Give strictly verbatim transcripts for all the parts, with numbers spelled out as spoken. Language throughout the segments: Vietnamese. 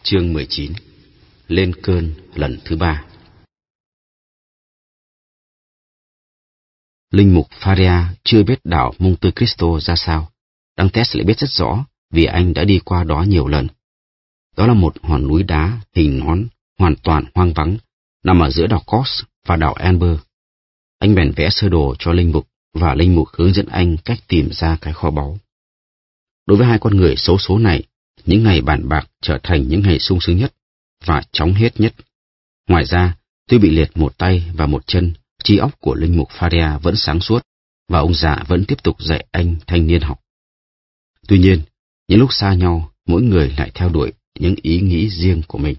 Chương mười chín. Lên cơn lần thứ ba. Linh mục Faria chưa biết đảo Monte Cristo ra sao. Dantes lại biết rất rõ vì anh đã đi qua đó nhiều lần. Đó là một hòn núi đá hình nón hoàn toàn hoang vắng, nằm ở giữa đảo Kos và đảo Amber. Anh bèn vẽ sơ đồ cho linh mục và linh mục hướng dẫn anh cách tìm ra cái kho báu. Đối với hai con người xấu số này, những ngày bàn bạc trở thành những ngày sung sướng nhất và chóng hết nhất. Ngoài ra, tuy bị liệt một tay và một chân, trí óc của linh mục Faria vẫn sáng suốt và ông già vẫn tiếp tục dạy anh thanh niên học. Tuy nhiên, những lúc xa nhau, mỗi người lại theo đuổi những ý nghĩ riêng của mình.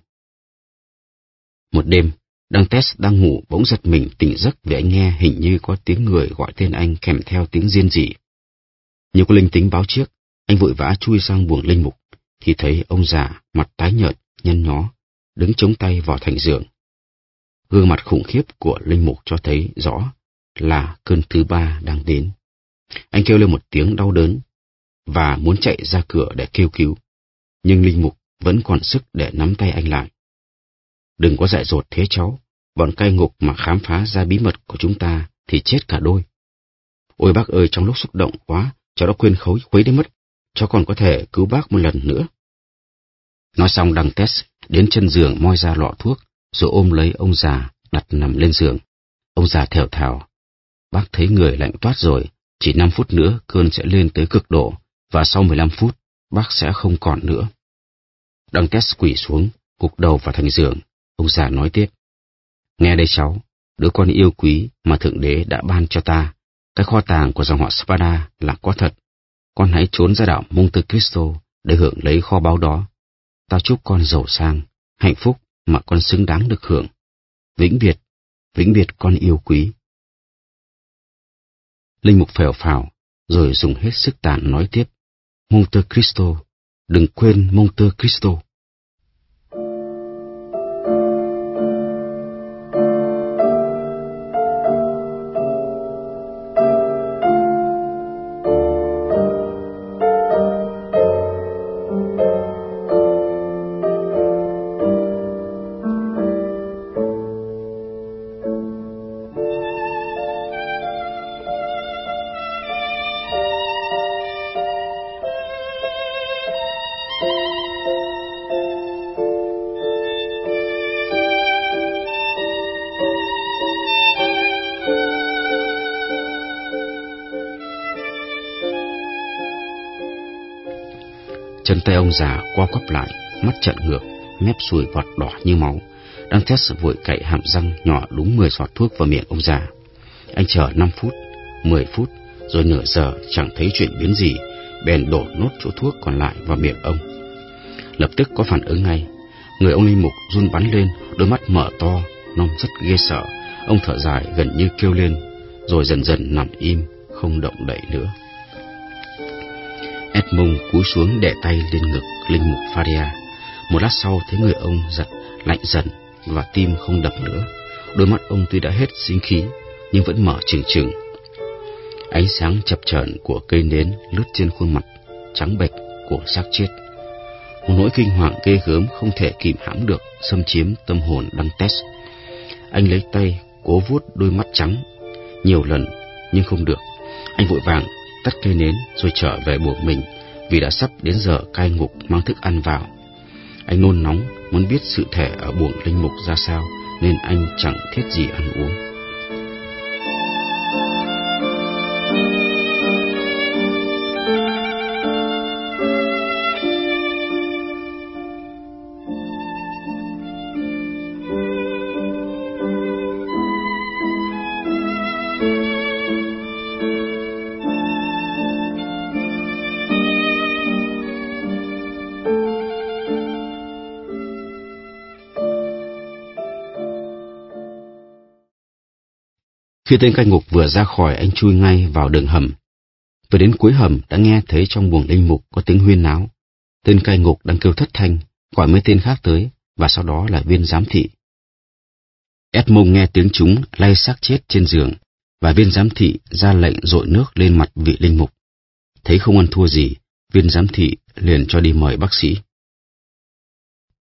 Một đêm, Dantes đang ngủ bỗng giật mình tỉnh giấc vì anh nghe hình như có tiếng người gọi tên anh kèm theo tiếng riêng rỉ. Như có linh tính báo trước, anh vội vã chui sang buồng linh mục, thì thấy ông già mặt tái nhợt, nhăn nhó, đứng chống tay vào thành giường. Gương mặt khủng khiếp của linh mục cho thấy rõ là cơn thứ ba đang đến. Anh kêu lên một tiếng đau đớn và muốn chạy ra cửa để kêu cứu, nhưng linh mục vẫn còn sức để nắm tay anh lại. Đừng có dại dột thế cháu, bọn cai ngục mà khám phá ra bí mật của chúng ta thì chết cả đôi. Ôi bác ơi, trong lúc xúc động quá, cháu đã quên khối khuấy đến mất, cháu còn có thể cứu bác một lần nữa. Nói xong, Dantes đến chân giường moi ra lọ thuốc, rồi ôm lấy ông già đặt nằm lên giường. Ông già thều thào: Bác thấy người lạnh toát rồi, chỉ năm phút nữa cơn sẽ lên tới cực độ, và sau mười lăm phút bác sẽ không còn nữa. Dantes quỳ xuống, gục đầu vào thành giường. Ông già nói tiếp: Nghe đây cháu, đứa con yêu quý mà Thượng Đế đã ban cho ta, cái kho tàng của dòng họ Spada là có thật. Con hãy trốn ra đảo Monte Cristo để hưởng lấy kho báu đó. Tao chúc con giàu sang, hạnh phúc mà con xứng đáng được hưởng. Vĩnh biệt, vĩnh biệt con yêu quý. Linh mục phèo phào, rồi dùng hết sức tàn nói tiếp: Monte Cristo, đừng quên Monte Cristo. Chân tay ông già co quắp lại, mắt trợn ngược, mép sùi vọt đỏ như máu. Dantes vội cạy hàm răng nhỏ đúng mười giọt thuốc vào miệng ông già. Anh chờ năm phút, mười phút, rồi nửa giờ chẳng thấy chuyển biến gì, bèn đổ nốt chỗ thuốc còn lại vào miệng ông. Lập tức có phản ứng ngay. Người ông linh mục run bắn lên, đôi mắt mở to, trông rất ghê sợ. Ông thở dài gần như kêu lên, rồi dần dần nằm im, không động đậy nữa. Edmond cúi xuống đè tay lên ngực linh mục Faria. Một lát sau thấy người ông giật lạnh dần và tim không đập nữa. Đôi mắt ông tuy đã hết sinh khí nhưng vẫn mở trừng trừng. Ánh sáng chập chờn của cây nến lướt trên khuôn mặt trắng bệch của xác chết. Một nỗi kinh hoàng ghê gớm không thể kìm hãm được xâm chiếm tâm hồn Dantes. Anh lấy tay cố vuốt đôi mắt trắng nhiều lần nhưng không được. Anh vội vàng tắt cây nến rồi trở về buồng mình, vì đã sắp đến giờ cai ngục mang thức ăn vào. Anh nôn nóng muốn biết sự thể ở buồng linh mục ra sao, nên anh chẳng thiết gì ăn uống. Khi tên cai ngục vừa ra khỏi, anh chui ngay vào đường hầm. Vừa đến cuối hầm đã nghe thấy trong buồng linh mục có tiếng huyên náo. Tên cai ngục đang kêu thất thanh, gọi mấy tên khác tới, và sau đó là viên giám thị. Edmond nghe tiếng chúng lay xác chết trên giường, và viên giám thị ra lệnh dội nước lên mặt vị linh mục. Thấy không ăn thua gì, viên giám thị liền cho đi mời bác sĩ.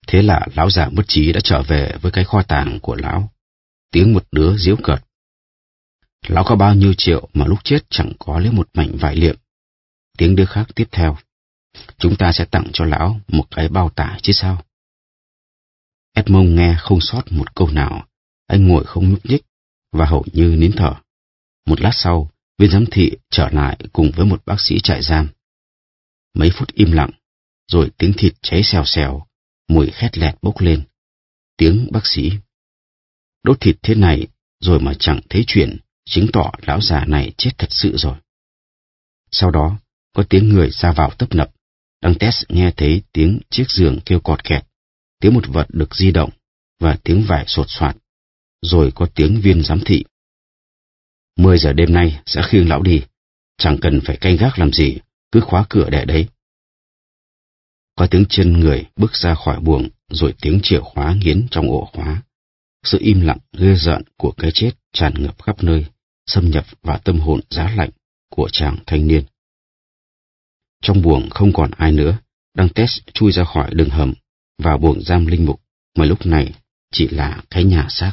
Thế là lão già mất trí đã trở về với cái kho tàng của lão. Tiếng một đứa giễu cợt: Lão có bao nhiêu triệu mà lúc chết chẳng có lấy một mảnh vải liệm. Tiếng đứa khác tiếp theo: Chúng ta sẽ tặng cho lão một cái bao tải chứ sao. Edmond nghe không sót một câu nào. Anh ngồi không nhúc nhích và hầu như nín thở. Một lát sau, viên giám thị trở lại cùng với một bác sĩ trại giam. Mấy phút im lặng, rồi tiếng thịt cháy xèo xèo, mùi khét lẹt bốc lên. Tiếng bác sĩ: Đốt thịt thế này rồi mà chẳng thấy chuyện, chứng tỏ lão già này chết thật sự rồi. Sau đó, có tiếng người ra vào tấp nập. Dantes nghe thấy tiếng chiếc giường kêu cọt kẹt, tiếng một vật được di động và tiếng vải sột soạt. Rồi có tiếng viên giám thị: Mười giờ đêm nay sẽ khiêng lão đi, chẳng cần phải canh gác làm gì, cứ khóa cửa để đấy. Có tiếng chân người bước ra khỏi buồng, rồi tiếng chìa khóa nghiến trong ổ khóa. Sự im lặng ghê rợn của cái chết tràn ngập khắp nơi, xâm nhập vào tâm hồn giá lạnh của chàng thanh niên. Trong buồng không còn ai nữa. Dantes chui ra khỏi đường hầm, vào buồng giam linh mục, mà lúc này chỉ là cái nhà xác.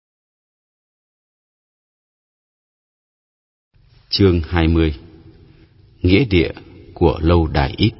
Chương hai mươi. Nghĩa địa của lâu đài ít.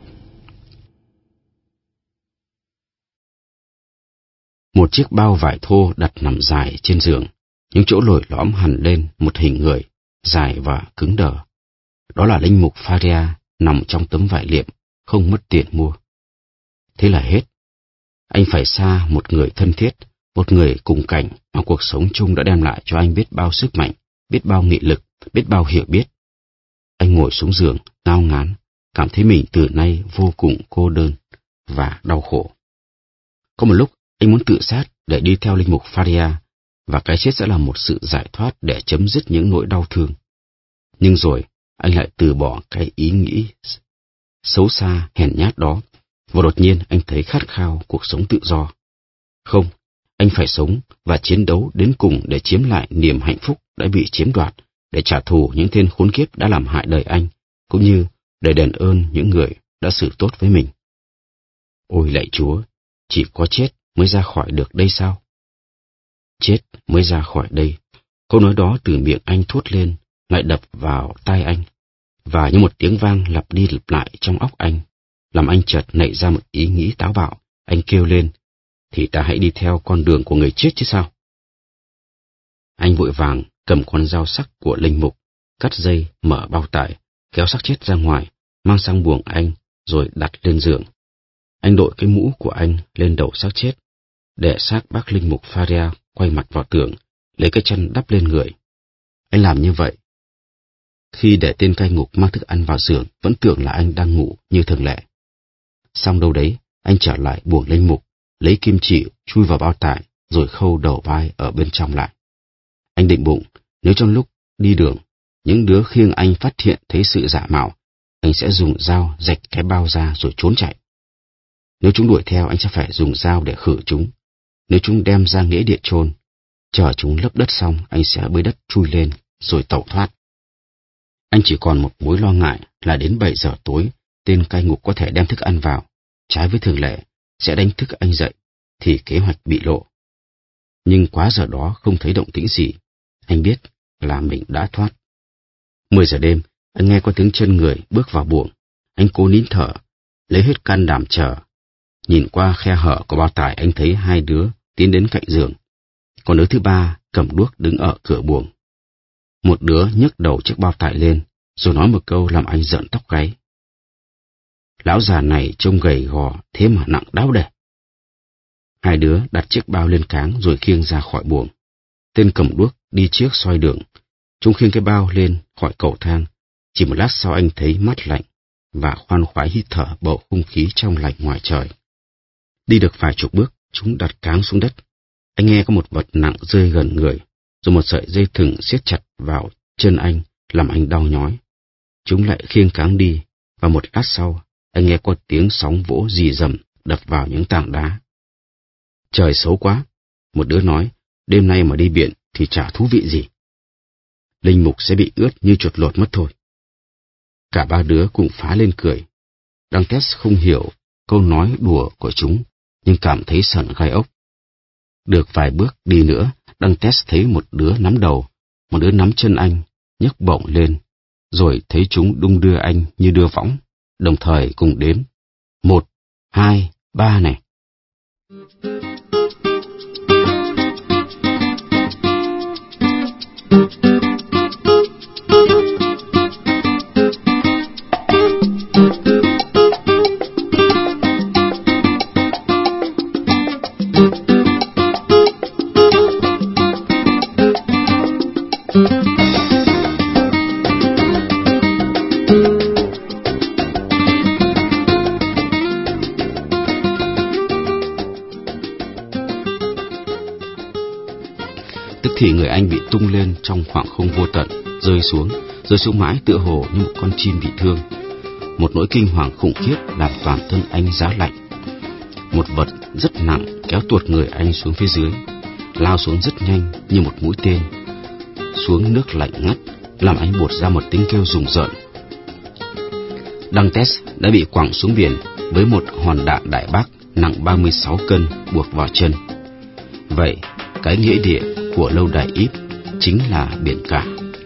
Một chiếc bao vải thô đặt nằm dài trên giường, những chỗ lồi lõm hẳn lên một hình người, dài và cứng đờ. Đó là linh mục Faria nằm trong tấm vải liệm, không mất tiền mua. Thế là hết. Anh phải xa một người thân thiết, một người cùng cảnh mà cuộc sống chung đã đem lại cho anh biết bao sức mạnh, biết bao nghị lực, biết bao hiểu biết. Anh ngồi xuống giường, ngao ngán, cảm thấy mình từ nay vô cùng cô đơn và đau khổ. Có một lúc, anh muốn tự sát để đi theo linh mục Faria, và cái chết sẽ là một sự giải thoát để chấm dứt những nỗi đau thương. Nhưng rồi, anh lại từ bỏ cái ý nghĩ xấu xa, hèn nhát đó, và đột nhiên anh thấy khát khao cuộc sống tự do. Không, anh phải sống và chiến đấu đến cùng để chiếm lại niềm hạnh phúc đã bị chiếm đoạt, để trả thù những tên khốn kiếp đã làm hại đời anh, cũng như để đền ơn những người đã xử tốt với mình. Ôi lạy Chúa, chỉ có chết mới ra khỏi được đây sao? Chết mới ra khỏi đây. Câu nói đó từ miệng anh thốt lên, lại đập vào tai anh, và như một tiếng vang lặp đi lặp lại trong óc anh, làm anh chợt nảy ra một ý nghĩ táo bạo. Anh kêu lên: Thì ta hãy đi theo con đường của người chết chứ sao? Anh vội vàng cầm con dao sắc của linh mục, cắt dây, mở bao tải, kéo xác chết ra ngoài, mang sang buồng anh, rồi đặt lên giường. Anh đội cái mũ của anh lên đầu xác chết, để xác bác linh mục Faria quay mặt vào tường, lấy cái chăn đắp lên người. Anh làm như vậy. Khi để tên cai ngục mang thức ăn vào giường, vẫn tưởng là anh đang ngủ như thường lệ. Xong đâu đấy, anh trở lại buồng linh mục, lấy kim chỉ chui vào bao tải, rồi khâu đầu vai ở bên trong lại. Anh định bụng, nếu trong lúc đi đường, những đứa khiêng anh phát hiện thấy sự giả mạo, anh sẽ dùng dao rạch cái bao ra rồi trốn chạy. Nếu chúng đuổi theo, anh sẽ phải dùng dao để khử chúng. Nếu chúng đem ra nghĩa địa chôn, chờ chúng lấp đất xong, anh sẽ bới đất chui lên rồi tẩu thoát. Anh chỉ còn một mối lo ngại là đến bảy giờ tối, tên cai ngục có thể đem thức ăn vào, trái với thường lệ, sẽ đánh thức anh dậy, thì kế hoạch bị lộ. Nhưng quá giờ đó không thấy động tĩnh gì, anh biết là mình đã thoát. Mười giờ đêm, anh nghe có tiếng chân người bước vào buồng. Anh cố nín thở, lấy hết can đảm chờ. Nhìn qua khe hở của bao tải, anh thấy hai đứa tiến đến cạnh giường. Còn đứa thứ ba cầm đuốc đứng ở cửa buồng. Một đứa nhấc đầu chiếc bao tải lên, rồi nói một câu làm anh rợn tóc gáy. Lão già này trông gầy gò, thế mà nặng đáo để. Hai đứa đặt chiếc bao lên cáng rồi khiêng ra khỏi buồng. Tên cầm đuốc đi trước soi đường. Chúng khiêng cái bao lên khỏi cầu thang. Chỉ một lát sau anh thấy mát lạnh và khoan khoái hít thở bầu không khí trong lành ngoài trời. Đi được vài chục bước, chúng đặt cáng xuống đất. Anh nghe có một vật nặng rơi gần người, rồi một sợi dây thừng siết chặt vào chân anh, làm anh đau nhói. Chúng lại khiêng cáng đi, và một lát sau, anh nghe có tiếng sóng vỗ rì rầm đập vào những tảng đá. Trời xấu quá, một đứa nói, đêm nay mà đi biển thì chả thú vị gì. Linh mục sẽ bị ướt như chuột lột mất thôi. Cả ba đứa cùng phá lên cười. Dantes không hiểu câu nói đùa của chúng, nhưng cảm thấy sởn gai ốc. Được vài bước đi nữa, Dantes thấy một đứa nắm đầu, một đứa nắm chân anh, nhấc bổng lên, rồi thấy chúng đung đưa anh như đưa võng, đồng thời cùng đếm. Một, hai, ba này. Thì người anh bị tung lên trong khoảng không vô tận, rơi xuống, rơi xuống mãi tựa hồ như một con chim bị thương. Một nỗi kinh hoàng khủng khiếp làm toàn thân anh giá lạnh. Một vật rất nặng kéo tuột người anh xuống phía dưới, lao xuống rất nhanh như một mũi tên, xuống nước lạnh ngắt, làm anh buột ra một tiếng kêu rùng rợn. Dantes đã bị quẳng xuống biển với một hòn đạn đại bác nặng ba mươi sáu cân buộc vào chân. Vậy, cái nghĩa địa của lâu đài Ypres chính là biển cả.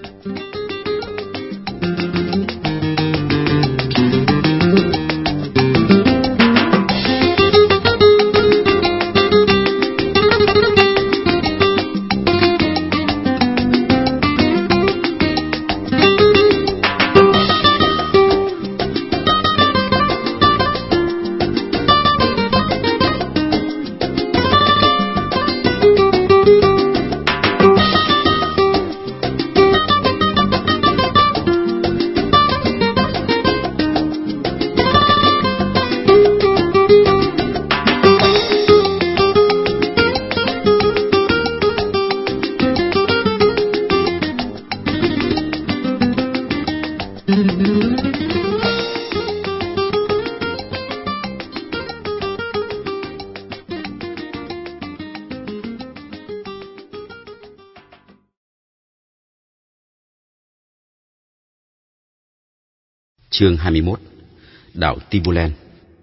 Chương hai mươi mốt. Đảo Tibulen.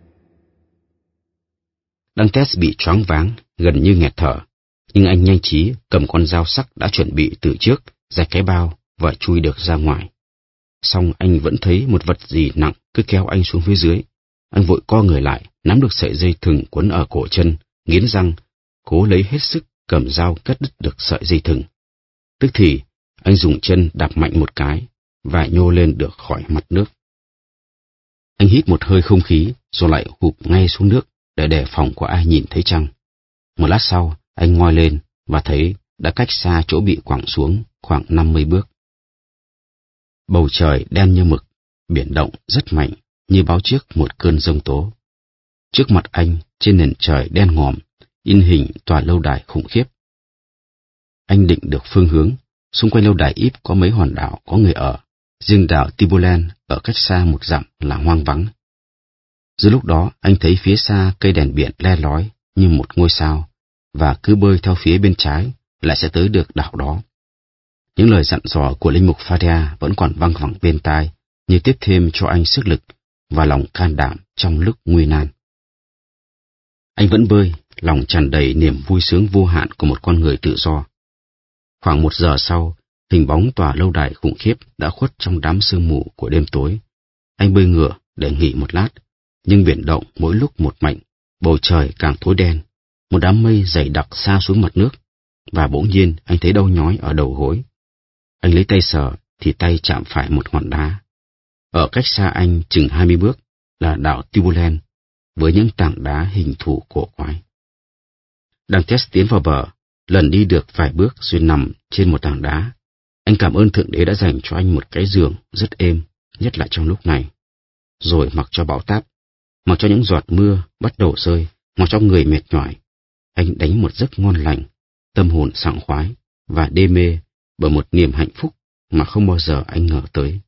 Dantes bị choáng váng, gần như nghẹt thở, nhưng anh nhanh trí cầm con dao sắc đã chuẩn bị từ trước, ra cái bao và chui được ra ngoài. Song anh vẫn thấy một vật gì nặng cứ kéo anh xuống phía dưới. Anh vội co người lại, nắm được sợi dây thừng quấn ở cổ chân, nghiến răng, cố lấy hết sức cầm dao cắt đứt được sợi dây thừng. Tức thì, anh dùng chân đạp mạnh một cái và nhô lên được khỏi mặt nước. Anh hít một hơi không khí, rồi lại hụp ngay xuống nước để đề phòng có ai nhìn thấy chăng. Một lát sau, anh ngoi lên và thấy đã cách xa chỗ bị quẳng xuống khoảng năm mươi bước. Bầu trời đen như mực, biển động rất mạnh như báo trước một cơn giông tố. Trước mặt anh, trên nền trời đen ngòm, in hình tòa lâu đài khủng khiếp. Anh định được phương hướng, xung quanh lâu đài Ypres có mấy hòn đảo có người ở, riêng đảo Tibulen ở cách xa một dặm là hoang vắng. Giữa lúc đó, anh thấy phía xa cây đèn biển le lói như một ngôi sao, và cứ bơi theo phía bên trái lại sẽ tới được đảo đó. Những lời dặn dò của linh mục Faria vẫn còn văng vẳng bên tai, như tiếp thêm cho anh sức lực và lòng can đảm trong lúc nguy nan. Anh vẫn bơi, lòng tràn đầy niềm vui sướng vô hạn của một con người tự do. Khoảng một giờ sau, hình bóng tòa lâu đài khủng khiếp đã khuất trong đám sương mù của đêm tối. Anh bơi ngửa để nghỉ một lát, nhưng biển động mỗi lúc một mạnh, bầu trời càng tối đen, một đám mây dày đặc xa xuống mặt nước, và bỗng nhiên anh thấy đau nhói ở đầu gối. Anh lấy tay sờ thì tay chạm phải một hòn đá. Ở cách xa anh chừng hai mươi bước là đảo Tibulen với những tảng đá hình thù cổ quái. Dantes tiến vào bờ, lần đi được vài bước rồi nằm trên một tảng đá. Anh cảm ơn Thượng Đế đã dành cho anh một cái giường rất êm, nhất là trong lúc này. Rồi mặc cho bão táp, mặc cho những giọt mưa bắt đầu rơi, mặc cho người mệt nhoài, anh đánh một giấc ngon lành, tâm hồn sảng khoái và đê mê bởi một niềm hạnh phúc mà không bao giờ anh ngờ tới.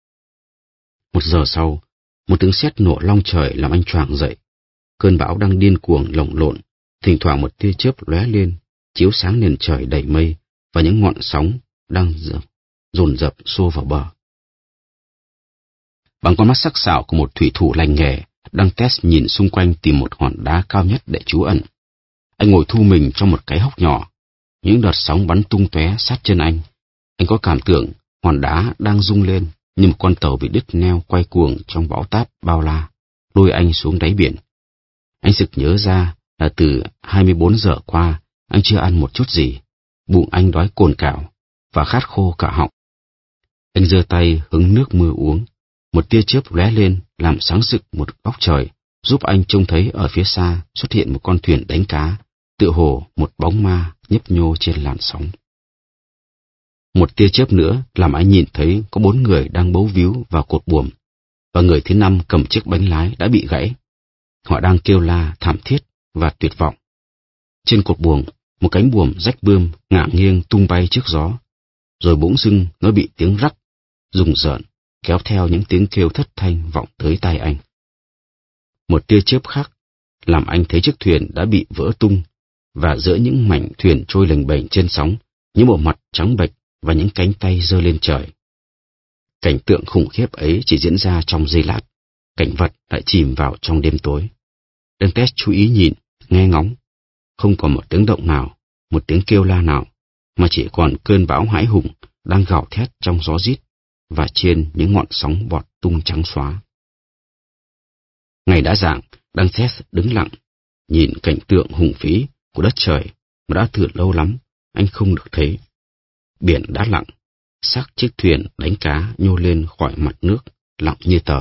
Một giờ sau, một tiếng sét nổ long trời làm anh choàng dậy. Cơn bão đang điên cuồng lồng lộn, thỉnh thoảng một tia chớp lóe lên, chiếu sáng nền trời đầy mây và những ngọn sóng đang dồn dập xô vào bờ. Bằng con mắt sắc sảo của một thủy thủ lành nghề, Dantes nhìn xung quanh tìm một hòn đá cao nhất để trú ẩn. Anh ngồi thu mình trong một cái hốc nhỏ. Những đợt sóng bắn tung tóe sát chân anh. Anh có cảm tưởng hòn đá đang rung lên như một con tàu bị đứt neo quay cuồng trong bão táp bao la, lôi anh xuống đáy biển. Anh sực nhớ ra là từ hai mươi bốn giờ qua anh chưa ăn một chút gì, bụng anh đói cồn cào và khát khô cả họng. Anh giơ tay hứng nước mưa uống. Một tia chớp lóe lên làm sáng rực một góc trời, giúp anh trông thấy ở phía xa xuất hiện một con thuyền đánh cá, tựa hồ một bóng ma nhấp nhô trên làn sóng. Một tia chớp nữa làm anh nhìn thấy có bốn người đang bấu víu vào cột buồm, và người thứ năm cầm chiếc bánh lái đã bị gãy. Họ đang kêu la thảm thiết và tuyệt vọng. Trên cột buồm, một cánh buồm rách bươm ngả nghiêng tung bay trước gió, rồi bỗng dưng nó bị tiếng rắc, rùng rợn, kéo theo những tiếng kêu thất thanh vọng tới tai anh. Một tia chớp khác làm anh thấy chiếc thuyền đã bị vỡ tung, và giữa những mảnh thuyền trôi lềnh bềnh trên sóng, những bộ mặt trắng bệch và những cánh tay giơ lên trời. Cảnh tượng khủng khiếp ấy chỉ diễn ra trong giây lát, cảnh vật lại chìm vào trong đêm tối. Dantes chú ý nhìn, nghe ngóng, không còn một tiếng động nào, một tiếng kêu la nào, mà chỉ còn cơn bão hãi hùng đang gào thét trong gió rít và trên những ngọn sóng bọt tung trắng xóa. Ngày đã rạng, Dantes đứng lặng, nhìn cảnh tượng hùng vĩ của đất trời mà đã từ lâu lắm anh không được thấy. Biển đã lặng, xác chiếc thuyền đánh cá nhô lên khỏi mặt nước, lặng như tờ.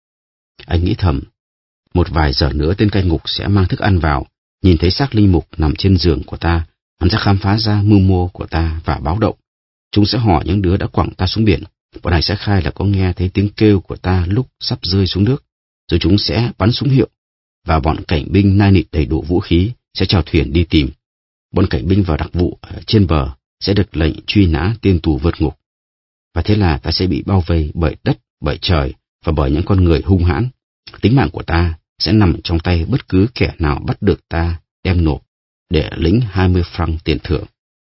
Anh nghĩ thầm, một vài giờ nữa tên cai ngục sẽ mang thức ăn vào, nhìn thấy xác linh mục nằm trên giường của ta, hắn sẽ khám phá ra mưu mô của ta và báo động. Chúng sẽ hỏi những đứa đã quẳng ta xuống biển, bọn này sẽ khai là có nghe thấy tiếng kêu của ta lúc sắp rơi xuống nước, rồi chúng sẽ bắn súng hiệu, và bọn cảnh binh nai nịt đầy đủ vũ khí sẽ chèo thuyền đi tìm. Bọn cảnh binh và đặc vụ ở trên bờ sẽ được lệnh truy nã tên tù vượt ngục. Và thế là ta sẽ bị bao vây bởi đất, bởi trời và bởi những con người hung hãn. Tính mạng của ta sẽ nằm trong tay bất cứ kẻ nào bắt được ta đem nộp để lĩnh hai mươi franc tiền thưởng.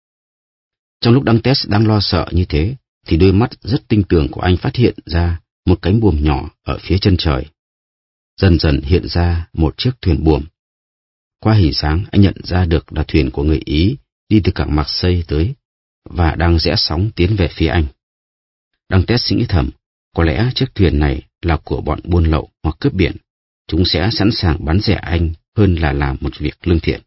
Trong lúc Dantes đang lo sợ như thế, thì đôi mắt rất tinh tường của anh phát hiện ra một cánh buồm nhỏ ở phía chân trời. Dần dần hiện ra một chiếc thuyền buồm. Qua hình dáng anh nhận ra được là thuyền của người Ý đi từ cảng Marseille tới và đang rẽ sóng tiến về phía anh. Dantes nghĩ thầm, có lẽ chiếc thuyền này là của bọn buôn lậu hoặc cướp biển. Chúng sẽ sẵn sàng bắn rẻ anh hơn là làm một việc lương thiện.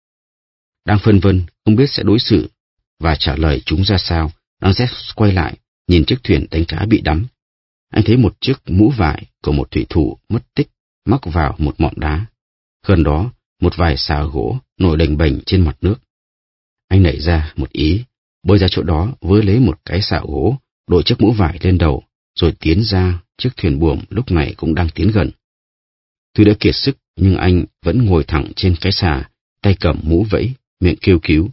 Đang phân vân không biết sẽ đối xử và trả lời chúng ra sao, Dantes quay lại nhìn chiếc thuyền đánh cá bị đắm. Anh thấy một chiếc mũ vải của một thủy thủ mất tích mắc vào một mọn đá. Gần đó, một vài xà gỗ nổi đềnh bềnh trên mặt nước. Anh nảy ra một ý, bơi ra chỗ đó với lấy một cái xà gỗ, đội chiếc mũ vải lên đầu, rồi tiến ra chiếc thuyền buồm lúc này cũng đang tiến gần. Tuy đã kiệt sức nhưng anh vẫn ngồi thẳng trên cái xà, tay cầm mũ vẫy, miệng kêu cứu.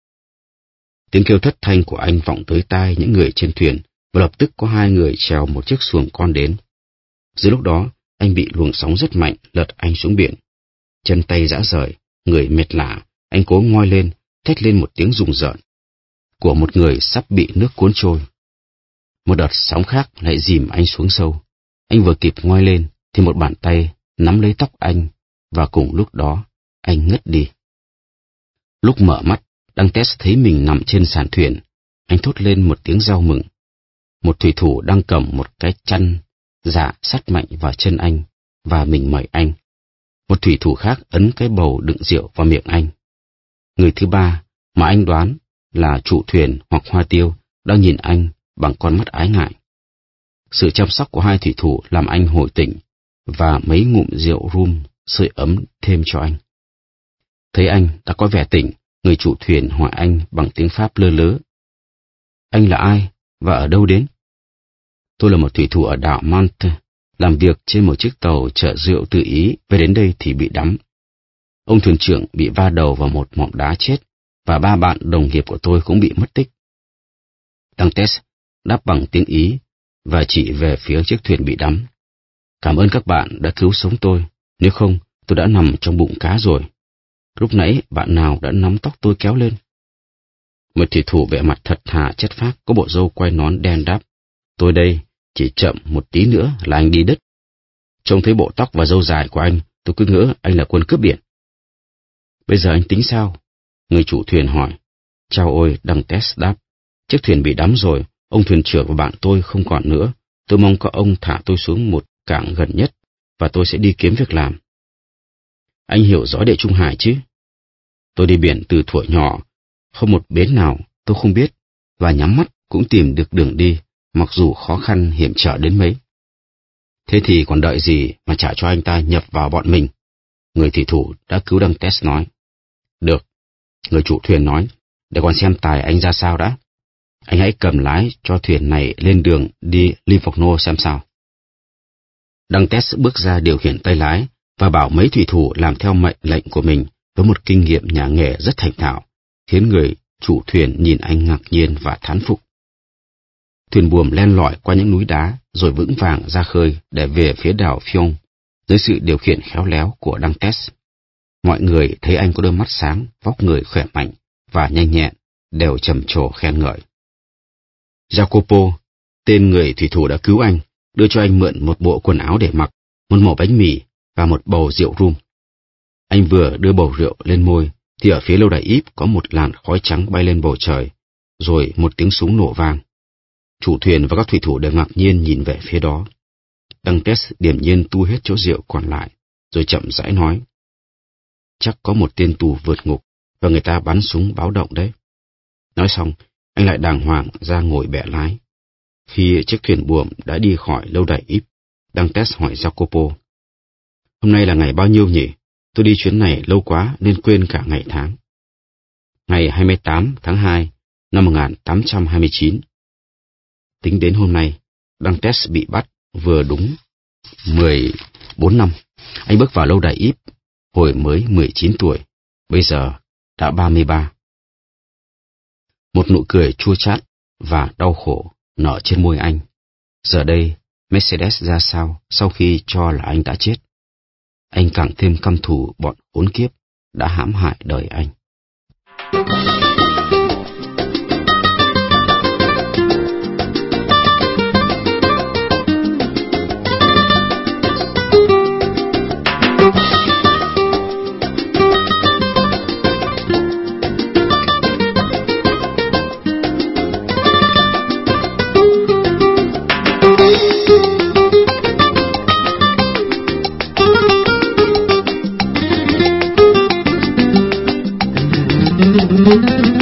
Tiếng kêu thất thanh của anh vọng tới tai những người trên thuyền, và lập tức có hai người trèo một chiếc xuồng con đến. Dưới lúc đó, anh bị luồng sóng rất mạnh lật anh xuống biển. Chân tay rã rời, người mệt lả, anh cố ngoi lên, thét lên một tiếng rùng rợn của một người sắp bị nước cuốn trôi. Một đợt sóng khác lại dìm anh xuống sâu. Anh vừa kịp ngoi lên thì một bàn tay nắm lấy tóc anh, và cùng lúc đó anh ngất đi. Lúc mở mắt, Dantes thấy mình nằm trên sàn thuyền. Anh thốt lên một tiếng reo mừng. Một thủy thủ đang cầm một cái chăn dạ sắt mạnh vào chân anh và mình mời anh. Một thủy thủ khác ấn cái bầu đựng rượu vào miệng anh. Người thứ ba mà anh đoán là chủ thuyền hoặc Hoa Tiêu đang nhìn anh bằng con mắt ái ngại. Sự chăm sóc của hai thủy thủ làm anh hồi tỉnh, và mấy ngụm rượu rum sưởi ấm thêm cho anh. Thấy anh đã có vẻ tỉnh, người chủ thuyền hỏi anh bằng tiếng Pháp lơ lớ. Anh là ai và ở đâu đến? Tôi là một thủy thủ ở đảo Mante, làm việc trên một chiếc tàu chở rượu từ Ý, về đến đây thì bị đắm. Ông thuyền trưởng bị va đầu vào một mỏm đá chết, và ba bạn đồng nghiệp của tôi cũng bị mất tích. Dantes đáp bằng tiếng Ý và chỉ về phía chiếc thuyền bị đắm. Cảm ơn các bạn đã cứu sống tôi, nếu không tôi đã nằm trong bụng cá rồi. Lúc nãy bạn nào đã nắm tóc tôi kéo lên? Một thủy thủ vẻ mặt thật thà chất phác có bộ râu quai nón đen đáp. Tôi đây, chỉ chậm một tí nữa là anh đi đứt. Trông thấy bộ tóc và râu dài của anh, tôi cứ ngỡ anh là quân cướp biển. Bây giờ anh tính sao? Người chủ thuyền hỏi. Chao ôi, đằng Tess đáp. Chiếc thuyền bị đắm rồi, ông thuyền trưởng và bạn tôi không còn nữa. Tôi mong có ông thả tôi xuống một cảng gần nhất, và tôi sẽ đi kiếm việc làm. Anh hiểu rõ Địa Trung Hải chứ? Tôi đi biển từ thuở nhỏ, không một bến nào tôi không biết, và nhắm mắt cũng tìm được đường đi, mặc dù khó khăn hiểm trở đến mấy. Thế thì còn đợi gì mà trả cho anh ta nhập vào bọn mình? Người thủy thủ đã cứu đằng Tess nói. Được, người chủ thuyền nói, để con xem tài anh ra sao đã. Anh hãy cầm lái cho thuyền này lên đường đi Livorno xem sao. Đằng Tess bước ra điều khiển tay lái và bảo mấy thủy thủ làm theo mệnh lệnh của mình với một kinh nghiệm nhà nghề rất thành thạo, khiến người chủ thuyền nhìn anh ngạc nhiên và thán phục. Thuyền buồm len lỏi qua những núi đá rồi vững vàng ra khơi để về phía đảo Phion dưới sự điều khiển khéo léo của đằng Tess. Mọi người thấy anh có đôi mắt sáng, vóc người khỏe mạnh và nhanh nhẹn, đều trầm trồ khen ngợi. Jacopo, tên người thủy thủ đã cứu anh, đưa cho anh mượn một bộ quần áo để mặc, một mẩu bánh mì và một bầu rượu rum. Anh vừa đưa bầu rượu lên môi, thì ở phía lâu đài Íp có một làn khói trắng bay lên bầu trời, rồi một tiếng súng nổ vang. Chủ thuyền và các thủy thủ đều ngạc nhiên nhìn về phía đó. Đằng Tess điềm nhiên tu hết chỗ rượu còn lại, rồi chậm rãi nói. Chắc có một tên tù vượt ngục, và người ta bắn súng báo động đấy. Nói xong, anh lại đàng hoàng ra ngồi bệ lái. Khi chiếc thuyền buồm đã đi khỏi lâu đài Íp, đằng Tess hỏi Jacopo. Hôm nay là ngày bao nhiêu nhỉ? Tôi đi chuyến này lâu quá nên quên cả ngày tháng. Ngày hai mươi tám tháng hai năm một nghìn tám trăm hai mươi chín. Tính đến hôm nay, đằng Tess bị bắt vừa đúng mười bốn năm. Anh bước vào lâu đài Íp hồi mới mười chín tuổi, bây giờ đã ba mươi ba. Một nụ cười chua chát và đau khổ nở trên môi anh. Giờ đây, Mercedes ra sao sau khi cho là anh đã chết? Anh càng thêm căm thù bọn khốn kiếp đã hãm hại đời anh. Thank you.